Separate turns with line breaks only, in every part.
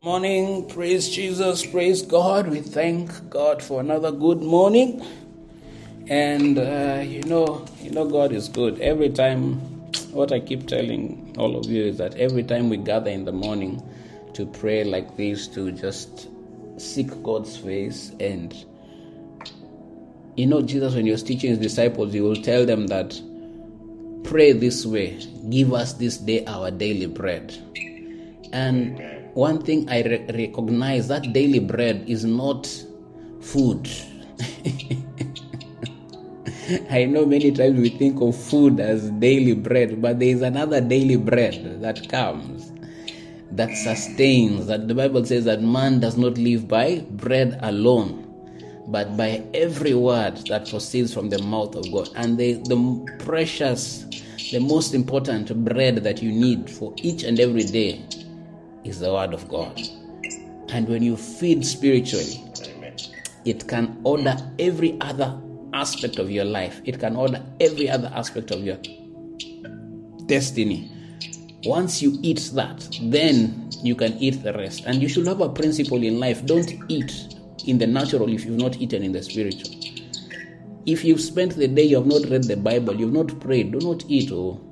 Morning, praise Jesus, praise God. We thank God for another good morning. And God is good. Every time, what I keep telling all of you is that every time we gather in the morning to pray like this, to just seek God's face, and Jesus, when he was teaching his disciples, he will tell them that pray this way: give us this day our daily bread. And one thing I recognize, that daily bread is not food. I know many times we think of food as daily bread, but there is another daily bread that comes, that sustains, that the Bible says that man does not live by bread alone, but by every word that proceeds from the mouth of God. And the precious, the most important bread that you need for each and every day is the word of God. And when you feed spiritually, it can order every other aspect of your life. It can order every other aspect of your destiny. Once you eat that, then you can eat the rest. And you should have a principle in life: don't eat in the natural if you've not eaten in the spiritual. If you've spent the day, you have not read the Bible, you've not prayed, do not eat.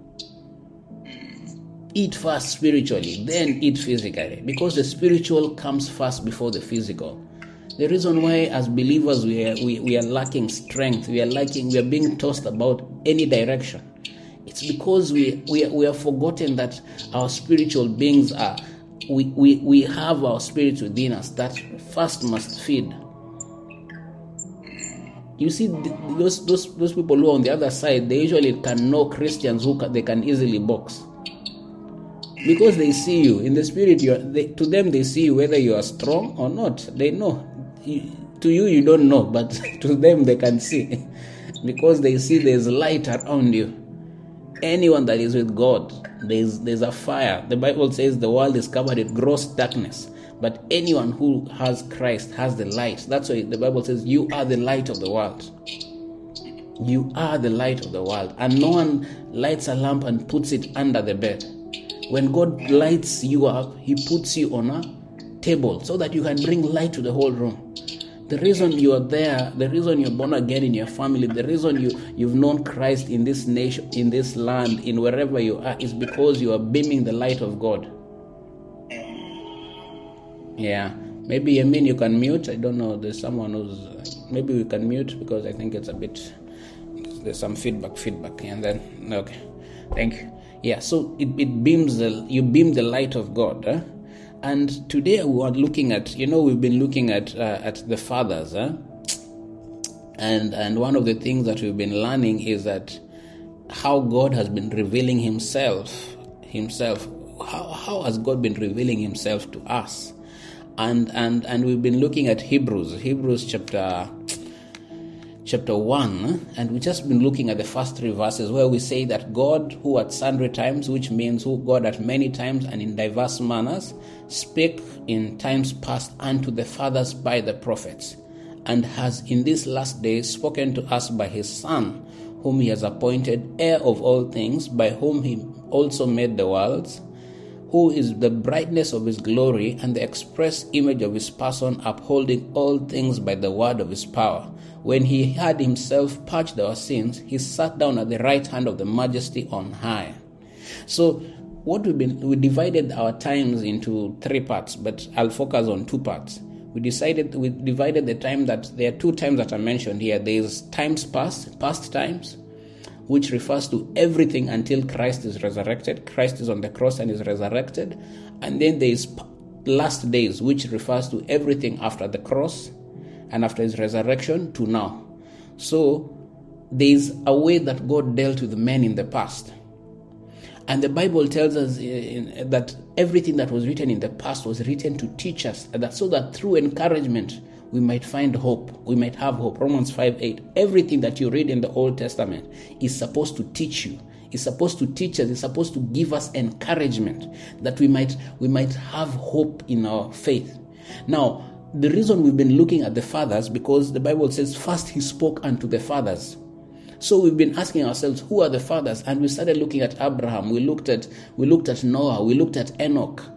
Eat first spiritually, then eat physically, because the spiritual comes first before the physical. The reason why as believers we are lacking strength, we are being tossed about any direction, it's because we have forgotten that our spiritual beings are, we have our spirits within us that first must feed. You see, those people who are on the other side, they usually can know Christians who they can easily box. Because they see you in the spirit, to them they see you whether you are strong or not. They know. To you, you don't know, but to them they can see. Because they see there's light around you. Anyone that is with God, there's a fire. The Bible says the world is covered with gross darkness. But anyone who has Christ has the light. That's why the Bible says you are the light of the world. You are the light of the world. And no one lights a lamp and puts it under the bed. When God lights you up, he puts you on a table so that you can bring light to the whole room. The reason you are there, the reason you're born again in your family, the reason you've known Christ in this nation, in this land, in wherever you are, is because you are beaming the light of God. Yeah. Maybe, you can mute. I don't know. There's someone who's... Maybe we can mute because I think it's a bit... There's some feedback. And then... Okay. Thank you. Yeah, so it beams you beam the light of God. And today we are looking at, we've been looking at the fathers. And one of the things that we've been learning is that how God has been revealing himself. How has God been revealing himself to us? And we've been looking at Hebrews chapter 1, and we've just been looking at the first 3 verses where we say that God, who at sundry times, which means who God at many times and in diverse manners, spake in times past unto the fathers by the prophets, and has in these last days spoken to us by his Son, whom he has appointed heir of all things, by whom he also made the worlds, who is the brightness of his glory and the express image of his person, upholding all things by the word of his power. When he had himself purged our sins, he sat down at the right hand of the majesty on high. So what we divided our times into 3 parts, but I'll focus on 2 parts. We divided the time that there are 2 times that are mentioned here. There is times past times, which refers to everything until Christ is resurrected. Christ is on the cross and is resurrected. And then there is last days, which refers to everything after the cross and after his resurrection to now. So there is a way that God dealt with men in the past. And the Bible tells us that everything that was written in the past was written to teach us, so that through encouragement we might find hope. We might have hope. Romans 5:8. Everything that you read in the Old Testament is supposed to teach you. It's supposed to teach us. It's supposed to give us encouragement that we might have hope in our faith. Now, the reason we've been looking at the fathers, because the Bible says first he spoke unto the fathers. So we've been asking ourselves, who are the fathers? And we started looking at Abraham. We looked at Noah. We looked at Enoch.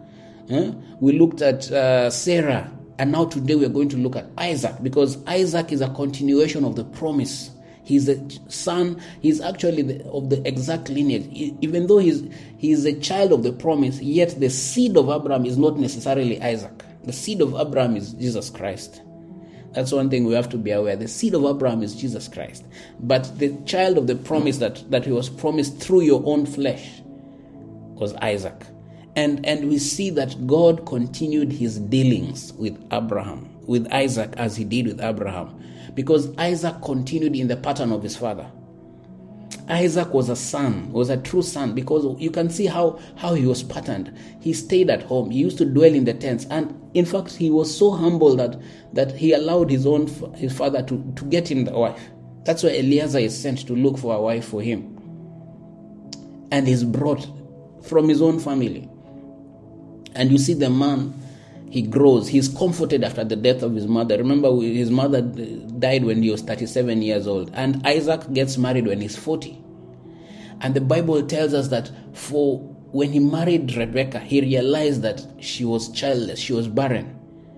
We looked at Sarah. And now today we are going to look at Isaac, because Isaac is a continuation of the promise. He's a son. He's actually of the exact lineage. Even though he's a child of the promise, yet the seed of Abraham is not necessarily Isaac. The seed of Abraham is Jesus Christ. That's one thing we have to be aware. The seed of Abraham is Jesus Christ. But the child of the promise that he was promised through your own flesh was Isaac. And we see that God continued his dealings with Isaac as he did with Abraham, because Isaac continued in the pattern of his father. Isaac was a son, was a true son, because you can see how he was patterned. He stayed at home. He used to dwell in the tents. And in fact, he was so humble that he allowed his father to get him the wife. That's why Eliezer is sent to look for a wife for him. And he's brought from his own family. And you see the man, he grows. He's comforted after the death of his mother. Remember, his mother died when he was 37 years old. And Isaac gets married when he's 40. And the Bible tells us that when he married Rebekah, he realized that she was childless. She was barren.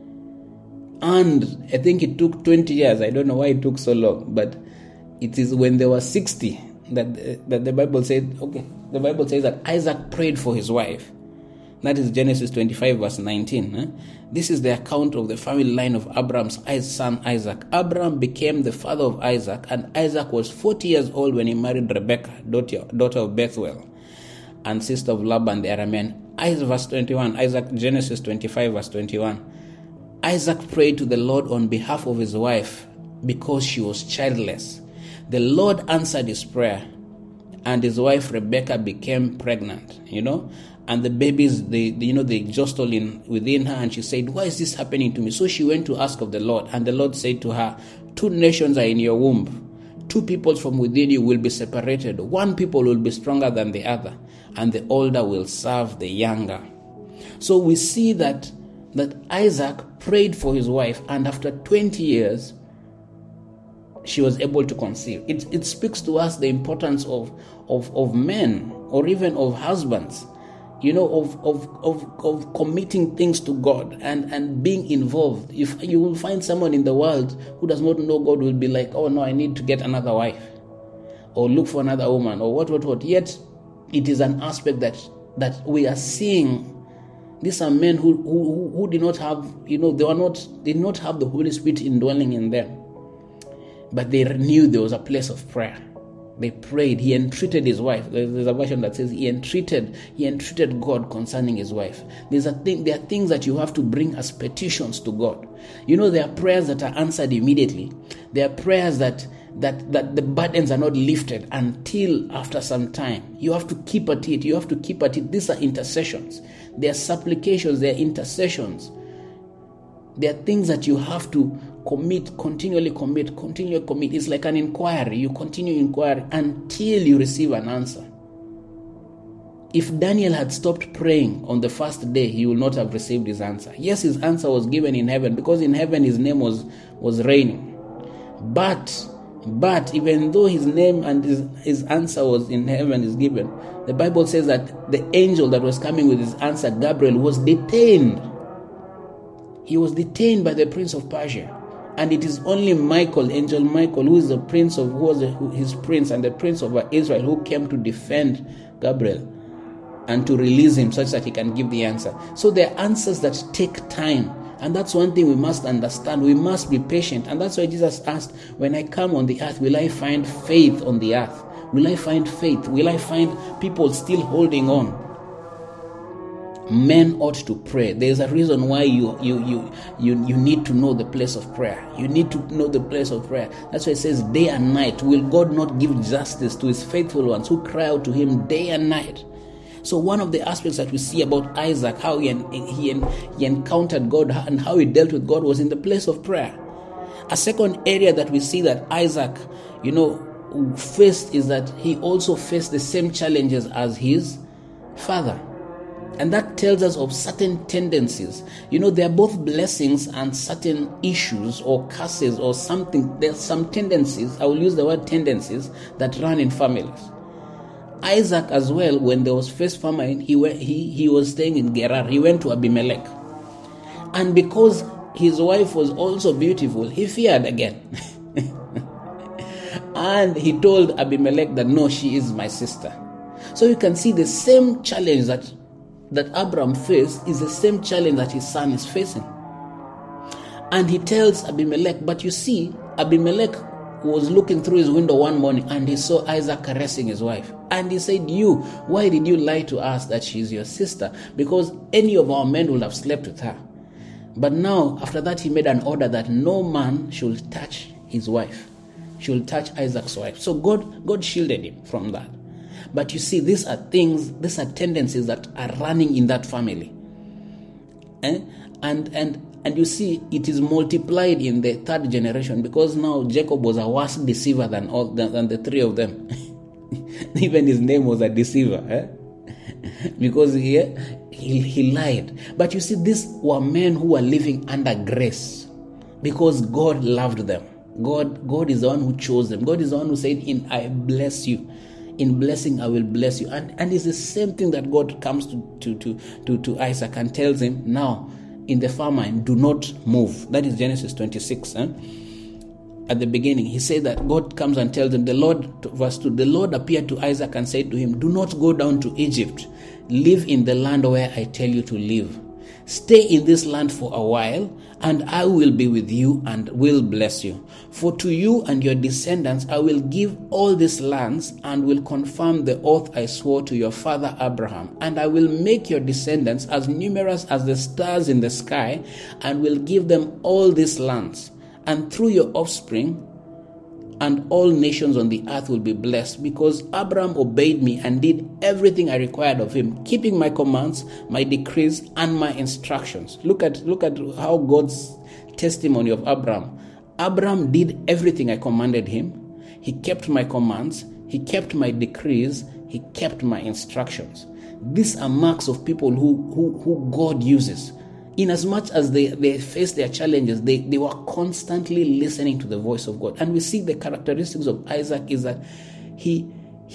And I think it took 20 years. I don't know why it took so long. But it is when they were 60 that the Bible said, the Bible says that Isaac prayed for his wife. That is Genesis 25 verse 19. This is the account of the family line of Abraham's son Isaac. Abraham became the father of Isaac, and Isaac was 40 years old when he married Rebekah, daughter of Bethuel, and sister of Laban the Aramean. Verse 21, Genesis 25 verse 21. Isaac prayed to the Lord on behalf of his wife because she was childless. The Lord answered his prayer, and his wife Rebekah became pregnant, and the babies, they jostled within her, and she said, "Why is this happening to me?" So she went to ask of the Lord, and the Lord said to her, 2 nations are in your womb. 2 peoples from within you will be separated. 1 people will be stronger than the other, and the older will serve the younger. So we see that Isaac prayed for his wife, and after 20 years, she was able to conceive. It speaks to us the importance of men, or even of husbands, of committing things to God and being involved. If you will find someone in the world who does not know God, will be like, "Oh no, I need to get another wife, or look for another woman, or what." Yet it is an aspect that we are seeing. These are men who did not have, they did not have the Holy Spirit indwelling in them, but they knew there was a place of prayer. They prayed. He entreated his wife. There's a version that says he entreated God concerning his wife. There are things that you have to bring as petitions to God. There are prayers that are answered immediately. There are prayers that the burdens are not lifted until after some time. You have to keep at it. These are intercessions. They are supplications. They are intercessions. There are things that you have to continually commit. It's like an inquiry. You continue inquiry until you receive an answer. If Daniel had stopped praying on the first day, he would not have received his answer. Yes, his answer was given in heaven, because in heaven his name was reigning. But even though his name and his answer was in heaven is given, the Bible says that the angel that was coming with his answer, Gabriel, was detained. He was detained by the prince of Persia. And it is only Angel Michael, who is his prince and the prince of Israel, who came to defend Gabriel and to release him such that he can give the answer. So there are answers that take time. And that's one thing we must understand. We must be patient. And that's why Jesus asked, "When I come on the earth, will I find faith on the earth? Will I find faith? Will I find people still holding on?" Men ought to pray. There's a reason why you need to know the place of prayer. You need to know the place of prayer. That's why it says, day and night will God not give justice to his faithful ones who cry out to him day and night. So one of the aspects that we see about Isaac, how he encountered God and how he dealt with God, was in the place of prayer. A second area that we see that Isaac, faced, is that he also faced the same challenges as his father. And that tells us of certain tendencies. There are both blessings and certain issues or curses or something. There's some tendencies, I will use the word tendencies, that run in families. Isaac as well, when there was first famine, he was staying in Gerar. He went to Abimelech. And because his wife was also beautiful, he feared again. And he told Abimelech that, no, she is my sister. So you can see the same challenge that Abraham faced is the same challenge that his son is facing. And he tells Abimelech, but you see, Abimelech was looking through his window one morning and he saw Isaac caressing his wife. And he said, why did you lie to us that she is your sister? Because any of our men would have slept with her. But now, after that, he made an order that no man should touch his wife, should touch Isaac's wife. So God shielded him from that. But you see, these are tendencies that are running in that family. And you see, it is multiplied in the third generation, because now Jacob was a worse deceiver than the three of them. Even his name was a deceiver, because he lied. But you see, these were men who were living under grace because God loved them. God is the one who chose them. God is the one who said, I bless you. In blessing, I will bless you. And it's the same thing that God comes to Isaac and tells him, now, in the famine, do not move. That is Genesis 26. At the beginning, he said that God comes and tells him, verse 2, the Lord appeared to Isaac and said to him, do not go down to Egypt. Live in the land where I tell you to live. Stay in this land for a while, and I will be with you and will bless you. For to you and your descendants I will give all these lands, and will confirm the oath I swore to your father Abraham. And I will make your descendants as numerous as the stars in the sky, and will give them all these lands. And through your offspring, and all nations on the earth will be blessed, because Abraham obeyed me and did everything I required of him, keeping my commands, my decrees, and my instructions. Look at how God's testimony of Abraham. Abraham did everything I commanded him. He kept my commands. He kept my decrees. He kept my instructions. These are marks of people who God uses. In as much as they faced their challenges, they were constantly listening to the voice of God. And we see the characteristics of Isaac is that he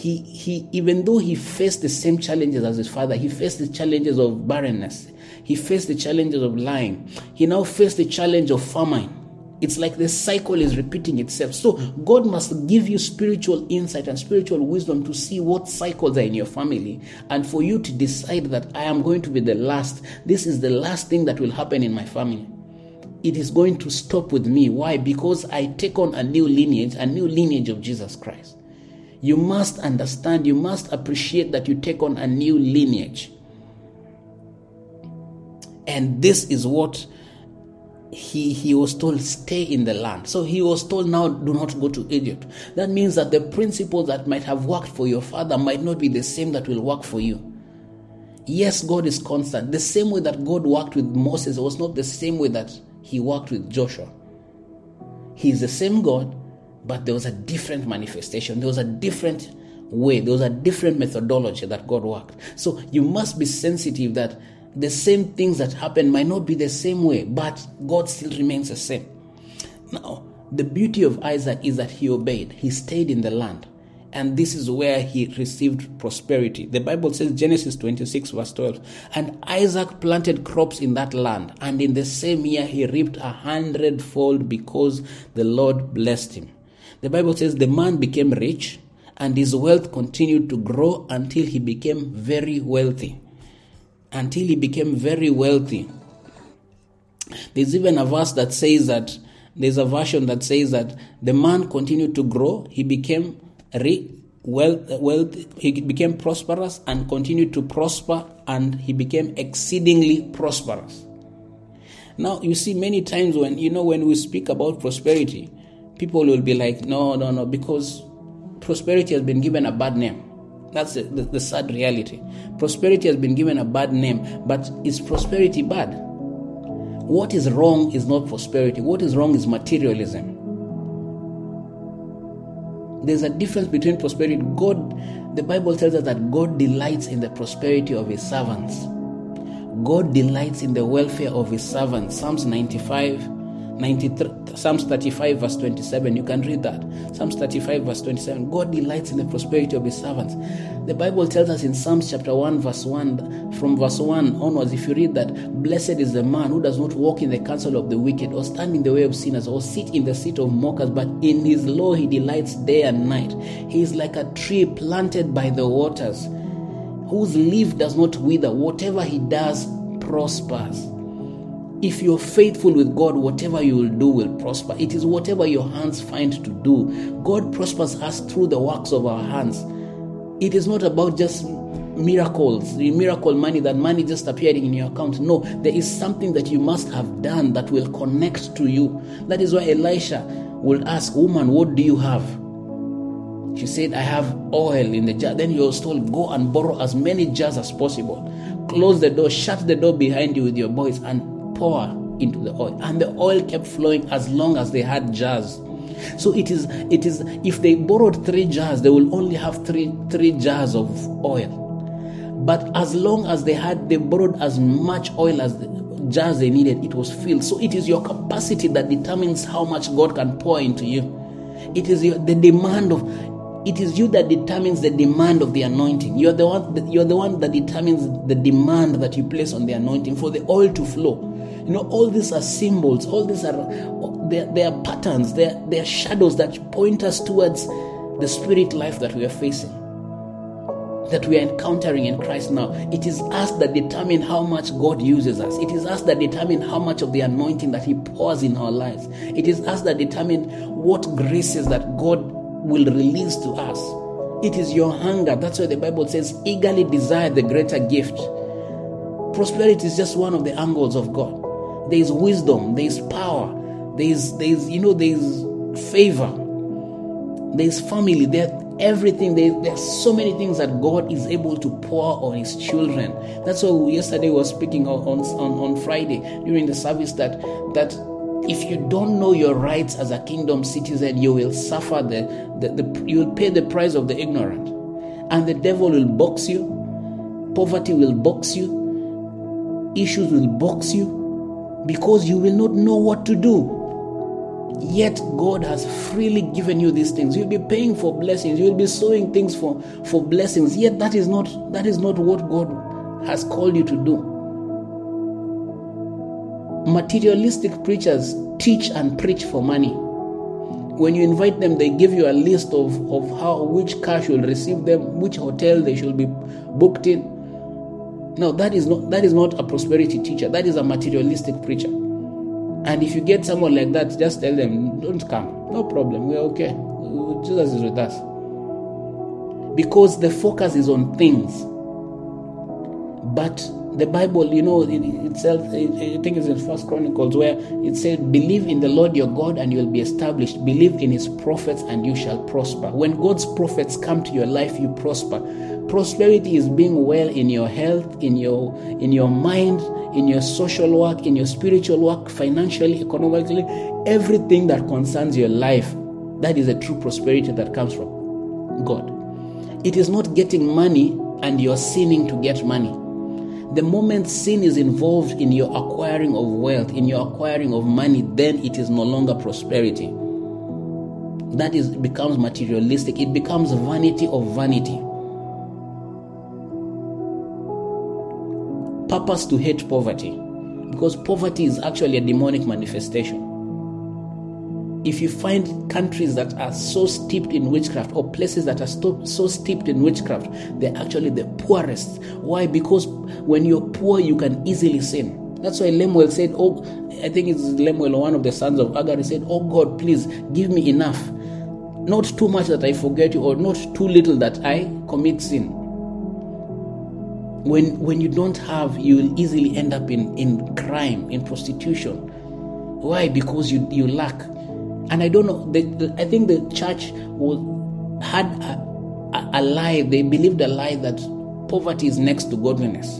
even though he faced the same challenges as his father, he faced the challenges of barrenness, he faced the challenges of lying, he now faced the challenge of famine. It's like the cycle is repeating itself. So God must give you spiritual insight and spiritual wisdom to see what cycles are in your family, and for you to decide that I am going to be the last. This is the last thing that will happen in my family. It is going to stop with me. Why? Because I take on a new lineage of Jesus Christ. You must understand, you must appreciate that you take on a new lineage. And this is what he was told, stay in the land. So he was told, now do not go to Egypt. That means that the principles that might have worked for your father might not be the same that will work for you. Yes, God is constant. The same way that God worked with Moses was not the same way that he worked with Joshua. He is the same God, but there was a different manifestation. There was a different way. There was a different methodology that God worked. So you must be sensitive that the same things that happen might not be the same way, but God still remains the same. Now, the beauty of Isaac is that he obeyed. He stayed in the land. And this is where he received prosperity. The Bible says, Genesis 26 verse 12, and Isaac planted crops in that land, and in the same year he reaped 100-fold because the Lord blessed him. The Bible says the man became rich, and his wealth continued to grow until he became very wealthy. Until he became very wealthy. There's even a verse that says that, there's a version that says that the man continued to grow, he became he became prosperous and continued to prosper, and he became exceedingly prosperous. Now, you see, many times when we speak about prosperity, people will be like, no, because prosperity has been given a bad name. That's the sad reality. Prosperity has been given a bad name, but is prosperity bad? What is wrong is not prosperity. What is wrong is materialism. There's a difference between prosperity. The Bible tells us that God delights in the prosperity of his servants. God delights in the welfare of his servants. Psalms 95 Psalms 35 verse 27, you can read that. Psalms 35 verse 27, God delights in the prosperity of his servants. The Bible tells us in Psalms chapter 1 verse 1, from verse 1 onwards, if you read that, blessed is the man who does not walk in the counsel of the wicked, or stand in the way of sinners, or sit in the seat of mockers, but in his law he delights day and night. He is like a tree planted by the waters, whose leaf does not wither. Whatever he does prospers. If you're faithful with God, whatever you will do will prosper. It is whatever your hands find to do. God prospers us through the works of our hands. It is not about just miracles, the miracle money, that money just appearing in your account. No, there is something that you must have done that will connect to you. That is why Elisha will ask, woman, what do you have? She said, I have oil in the jar. Then he was told, go and borrow as many jars as possible. Close the door, shut the door behind you with your boys, and pour into the oil. And the oil kept flowing as long as they had jars. So it is if they borrowed 3 jars, they will only have three jars of oil. But as long as they borrowed as much oil as the jars they needed, it was filled. So it is your capacity that determines how much God can pour into you. It is you that determines the demand of the anointing. You're the one that determines the demand that you place on the anointing for the oil to flow. All these are symbols. All these are they are patterns. They are shadows that point us towards the spirit life that we are facing, that we are encountering in Christ now. It is us that determine how much God uses us. It is us that determine how much of the anointing that he pours in our lives. It is us that determine what graces that God will release to us. It is your hunger. That's why the Bible says, eagerly desire the greater gift. Prosperity is just one of the angles of God. There is wisdom, there is power, there is favor, there is family, there everything. There are so many things that God is able to pour on his children. That's why yesterday we were speaking on Friday during the service that if you don't know your rights as a kingdom citizen, you will suffer you will pay the price of the ignorant. And the devil will box you, poverty will box you, issues will box you, because you will not know what to do. Yet God has freely given you these things. You'll be paying for blessings. You'll be sowing things for blessings. Yet that is not what God has called you to do. Materialistic preachers teach and preach for money. When you invite them, they give you a list of which car should receive them, which hotel they should be booked in. No, that is not a prosperity teacher. That is a materialistic preacher. And if you get someone like that, just tell them, don't come. No problem. We're okay. Jesus is with us. Because the focus is on things. But the Bible, itself, I think it's in 1 Chronicles, where it said, believe in the Lord your God and you will be established. Believe in his prophets and you shall prosper. When God's prophets come to your life, you prosper. Prosperity is being well in your health, in your mind, in your social work, in your spiritual work, financially, economically, everything that concerns your life. That is a true prosperity that comes from God. It is not getting money and you're sinning to get money. The moment sin is involved in your acquiring of wealth, in your acquiring of money, then it is no longer prosperity. It becomes materialistic. It becomes vanity of vanity. Purpose to hate poverty, because poverty is actually a demonic manifestation. If you find countries that are so steeped in witchcraft, or places that are so steeped in witchcraft, they're actually the poorest. Why? Because when you're poor, you can easily sin. That's why Lemuel said, I think it's Lemuel, one of the sons of Agar, he said, oh God, please give me enough. Not too much that I forget you, or not too little that I commit sin. When you don't have, you will easily end up in crime, in prostitution. Why? Because you lack. And I don't know, I think the church had a lie. They believed a lie that poverty is next to godliness.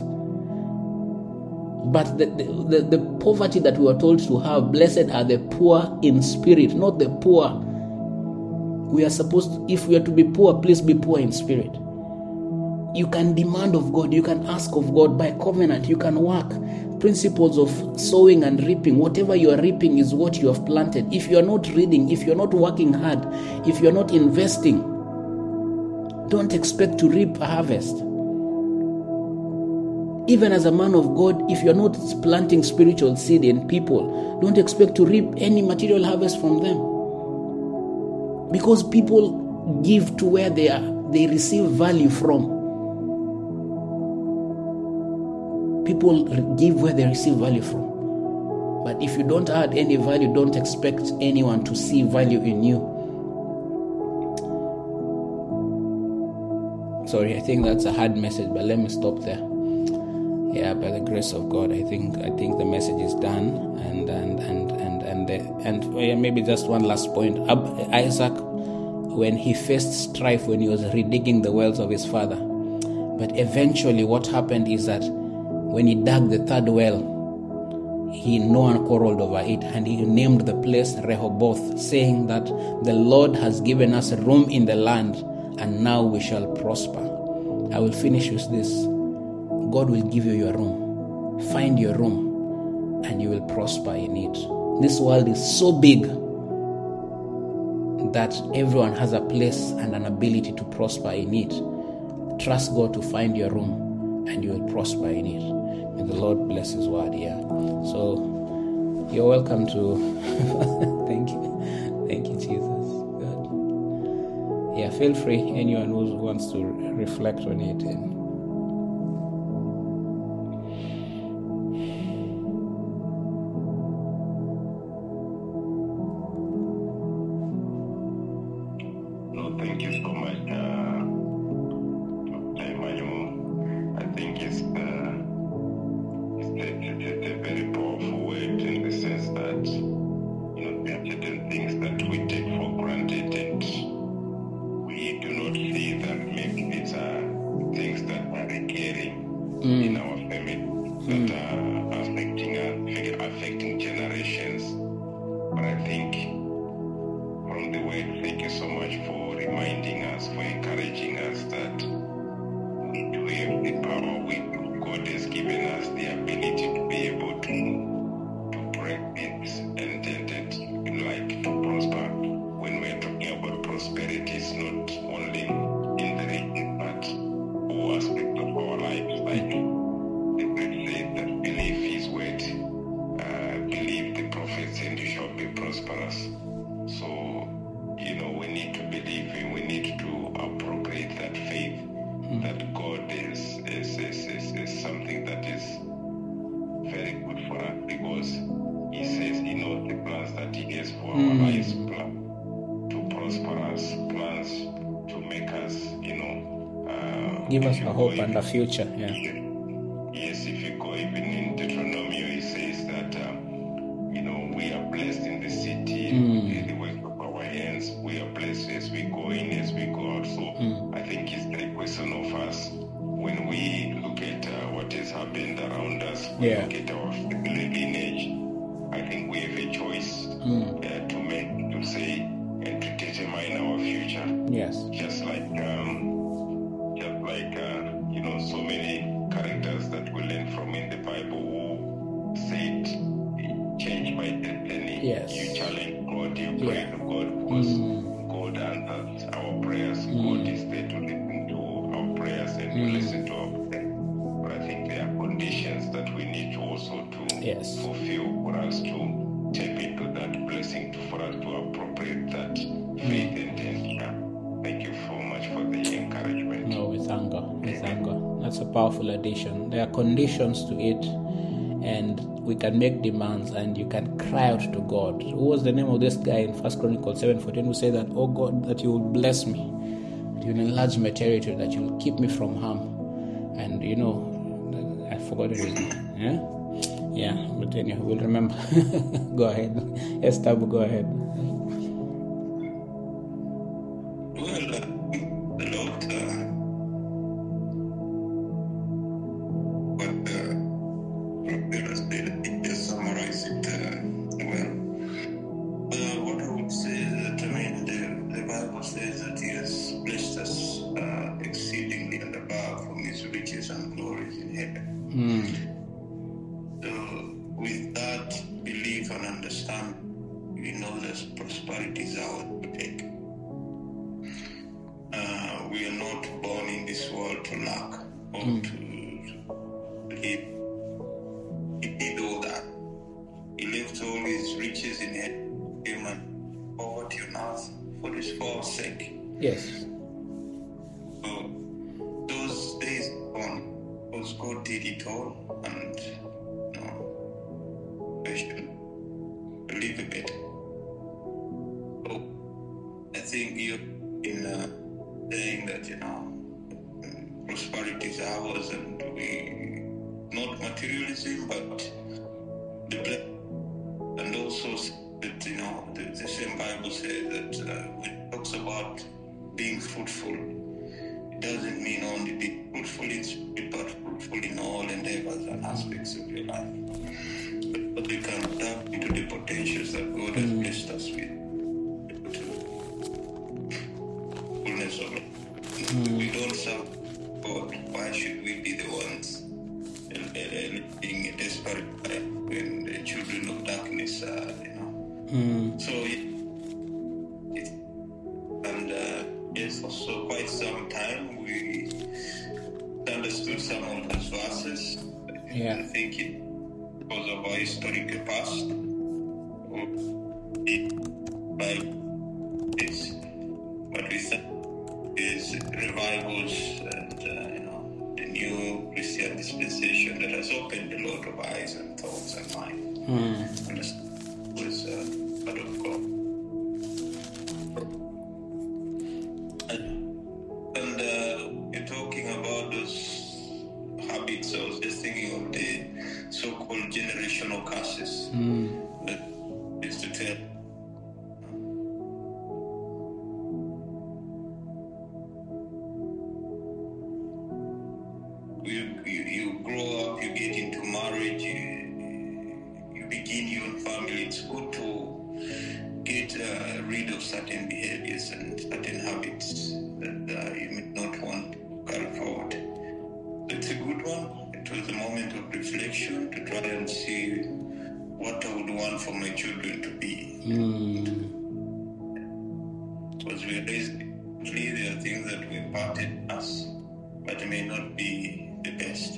But the poverty that we were told to have, blessed are the poor in spirit, not the poor. We are supposed to, if we are to be poor, please be poor in spirit. You can demand of God, you can ask of God by covenant, you can work. Principles of sowing and reaping. Whatever you are reaping is what you have planted. If you are not reading, if you are not working hard, if you are not investing, don't expect to reap a harvest. Even as a man of God, if you are not planting spiritual seed in people, don't expect to reap any material harvest from them. Because people give to where they receive value from. People give where they receive value from. But if you don't add any value, don't expect anyone to see value in you. Sorry, I think that's a hard message, but let me stop there. Yeah, by the grace of God, I think the message is done. And maybe just one last point. Isaac, when he faced strife, when he was redigging the wells of his father, but eventually what happened is that when he dug the third well, no one quarreled over it, and he named the place Rehoboth, saying that the Lord has given us room in the land, and now we shall prosper. I will finish with this. God will give you your room. Find your room, and you will prosper in it. This world is so big that everyone has a place and an ability to prosper in it. Trust God to find your room, and you will prosper in it. May the Lord bless His word. Yeah. So you're welcome to. Thank you, Jesus. God. Yeah. Feel free. Anyone who wants to reflect on it.
No, thank you so much, Emmanuel. I think it's a very powerful word in the sense that, there are certain things that we take for granted and we do not see that maybe these are things that are recurring in our family that are affecting generations. But I think from the word, thank you so much for reminding us, for encouraging us that we do have the power. God has given us the ability to be able to break things and to prosper. When we're talking about prosperity, it's not only in the riches, but all aspects of our lives. Like the great said that believe His word, believe the prophets, and you shall be prosperous. So, we need to believe Him. We need to appropriate that faith that God is something that is very good for us, because He says He knows the plans that He has for our lives, plans to prosper us, plans to make us,
give us a hope and a future. Yeah.
Yes, if you go even in Deuteronomy, He says that we are blessed in the city, the work of our hands. We are blessed as we go in, as we go out. So I think it's the question of us when we look at what has happened around us, we look at our family lineage. I think we have a choice to make, to say, and to determine our future.
Yes.
Just like so many characters that we learn from in the Bible who said, change my destiny.
Yes.
You challenge God, you pray to God, because God answers our prayers. God is there to listen to our prayers and to listen to our prayers. But I think there are conditions that we need to also to fulfill for us to tap into that blessing, for us to appropriate that faith and thank you so much for the encouragement.
No, we thank God. We thank God. That's a powerful addition. There are conditions to it, and we can make demands, and you can cry out to God. Who was the name of this guy in 1 Chronicles 7:14 who said that, oh God, that you will bless me, that you will enlarge my territory, that you will keep me from harm. And I forgot his name. Yeah, but anyway, we'll remember. Go ahead. Yes, Tabu, go ahead.
Says that He has blessed us exceedingly and above don't understand. We know that prosperity is ours to take. We are not born in this world to lack or to live. He did all that. He left all his riches in heaven and poverty on earth for his false sake.
Yes.
So those days gone, because God did it all, and we should live a bit. So I think you're in saying that prosperity is ours, and we not materialism, but the blessing. And also that the same Bible says that when it talks about being fruitful, it doesn't mean only be fruitful in spirit, but fruitful in all endeavors and aspects of your life. But we can tap into the potentials that God has blessed us with. Fullness of it. We don't serve God. Why should we be the ones living a desperate life when the children of darkness are, So, yes, for quite some time we understood some of those verses.
Yeah.
I think it because of our historical past. By this, but we think is revivals and the new Christian dispensation that has opened a lot of eyes and thoughts and minds. And this was part of God. And you're talking about those habits. I was just thinking of the so-called generational curses that is to tell. You grow up, you get into marriage, you begin your own family. It's good to get rid of certain behaviors and certain habits that you may not want to carry forward. It's a good one. It was a moment of reflection to try and see what I would want for my children to be. Because we are raised differently, there are things that we imparted us, but it may not be the best.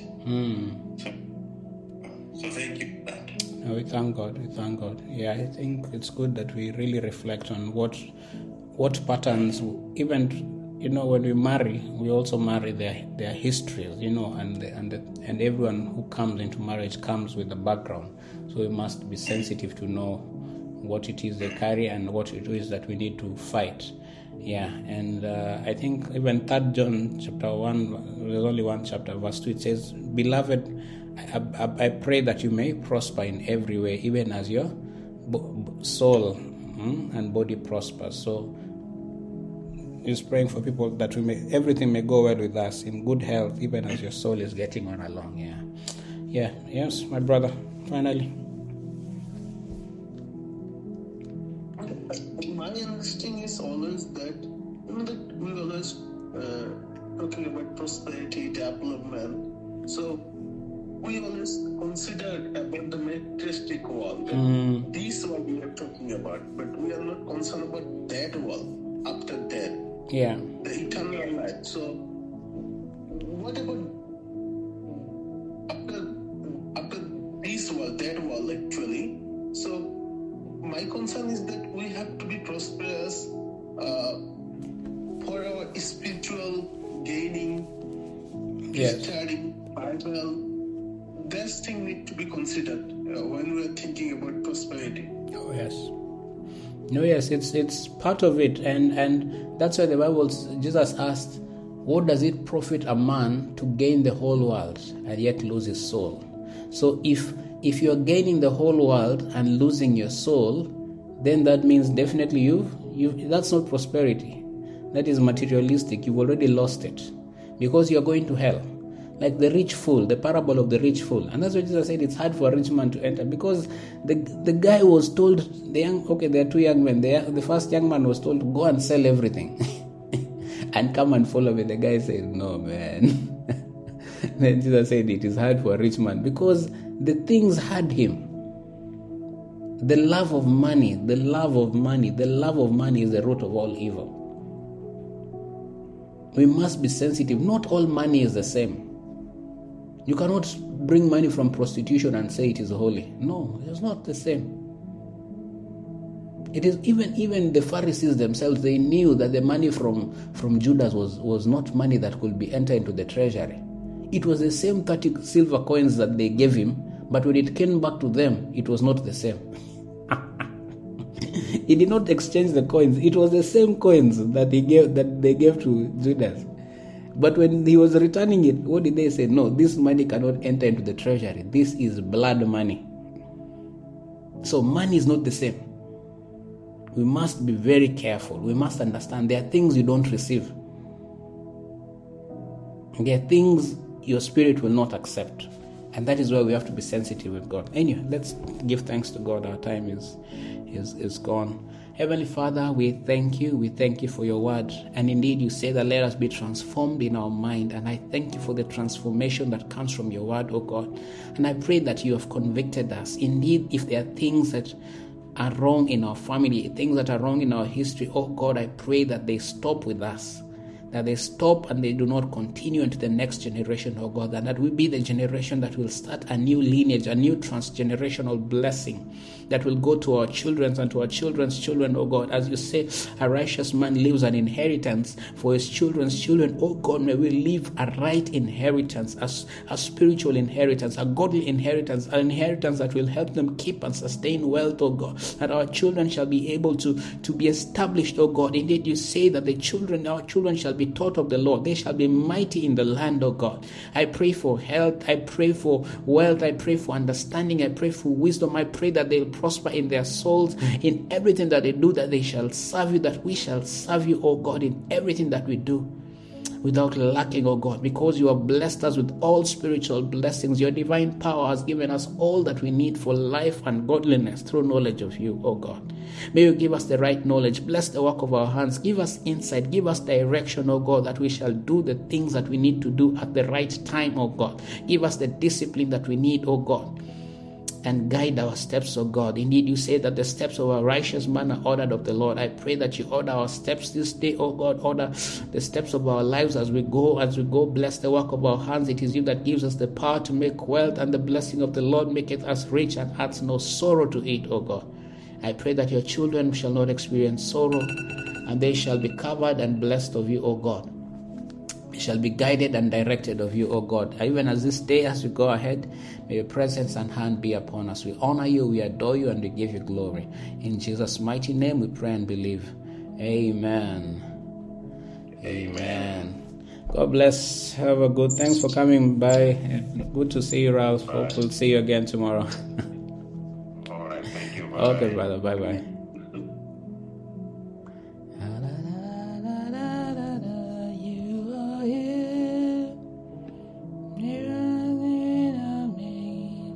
So thank you for that.
No, we thank God. Yeah, I think it's good that we really reflect on what patterns, even when we marry, we also marry their histories, and everyone who comes into marriage comes with a background. So we must be sensitive to know what it is they carry and what it is that we need to fight. Yeah, and I think even 3 John chapter 1, there's only one chapter, verse 2, it says, "Beloved, I pray that you may prosper in every way, even as your soul and body prospers." So he's praying for people that everything may go well with us, in good health, even as your soul is getting on along. Yeah. Yes, my brother, finally.
My understanding is always that we always talking about prosperity, development. So we always considered about the materialistic world. This is what we are talking about, but we are not concerned about that world after death.
Yeah.
The eternal life. So what about after this world, that world actually? So my concern is that we have to be prosperous for our spiritual gaining, studying Bible. Those things need to be considered when we are thinking about prosperity.
Oh yes. No, yes, it's part of it, and that's why the Bible, Jesus asked, "What does it profit a man to gain the whole world and yet lose his soul?" So if you're gaining the whole world and losing your soul, then that means definitely you that's not prosperity. That is materialistic. You've already lost it because you're going to hell. Like the rich fool, the parable of the rich fool. And that's what Jesus said, it's hard for a rich man to enter, because the guy was told, there are 2 young men. The first young man was told to go and sell everything and come and follow me. The guy said, "No, man." Then Jesus said, it is hard for a rich man because the things had him. The love of money is the root of all evil. We must be sensitive. Not all money is the same. You cannot bring money from prostitution and say it is holy. No, it's not the same. It is even the Pharisees themselves, they knew that the money from Judas was not money that could be entered into the treasury. It was the same 30 silver coins that they gave him, but when it came back to them, it was not the same. He did not exchange the coins. It was the same coins that they gave to Judas. But when he was returning it, what did they say? No, this money cannot enter into the treasury. This is blood money. So money is not the same. We must be very careful. We must understand there are things you don't receive. There are things your spirit will not accept. And that is why we have to be sensitive with God. Anyway, let's give thanks to God. Our time is gone. Heavenly Father, we thank you. We thank you for your word. And indeed, you say that let us be transformed in our mind. And I thank you for the transformation that comes from your word, oh God. And I pray that you have convicted us. Indeed, if there are things that are wrong in our family, things that are wrong in our history, oh God, I pray that they stop with us. That they stop and they do not continue into the next generation, oh God, and that we be the generation that will start a new lineage, a new transgenerational blessing that will go to our children and to our children's children, oh God. As you say, a righteous man leaves an inheritance for his children's children, oh God, may we leave a right inheritance, a spiritual inheritance, a godly inheritance, an inheritance that will help them keep and sustain wealth, oh God, that our children shall be able to be established, oh God. Indeed, you say that our children shall be taught of the Lord. They shall be mighty in the land, oh God. I pray for health. I pray for wealth. I pray for understanding. I pray for wisdom. I pray that they'll prosper in their souls, in everything that they do, that they shall serve you, that we shall serve you, oh God, in everything that we do, without lacking, oh God, because you have blessed us with all spiritual blessings. Your divine power has given us all that we need for life and godliness through knowledge of you, oh God. May you give us the right knowledge. Bless the work of our hands. Give us insight. Give us direction, oh God, that we shall do the things that we need to do at the right time, oh God. Give us the discipline that we need, oh God, and guide our steps, oh God. Indeed, you say that the steps of a righteous man are ordered of the Lord. I pray that you order our steps this day, oh God. Order the steps of our lives as we go. Bless the work of our hands. It is you that gives us the power to make wealth, and the blessing of the Lord maketh us rich and adds no sorrow to it, oh God. I pray that your children shall not experience sorrow, and they shall be covered and blessed of you, O God. They shall be guided and directed of you, O God. Even as this day, as we go ahead, may your presence and hand be upon us. We honor you, we adore you, and we give you glory. In Jesus' mighty name we pray and believe. Amen. Amen. God bless. Have a good. Thanks for coming by. Good to see you, Ralph. Hope we'll see you again tomorrow.
All right. Thank you.
Okay, brother. Bye-bye.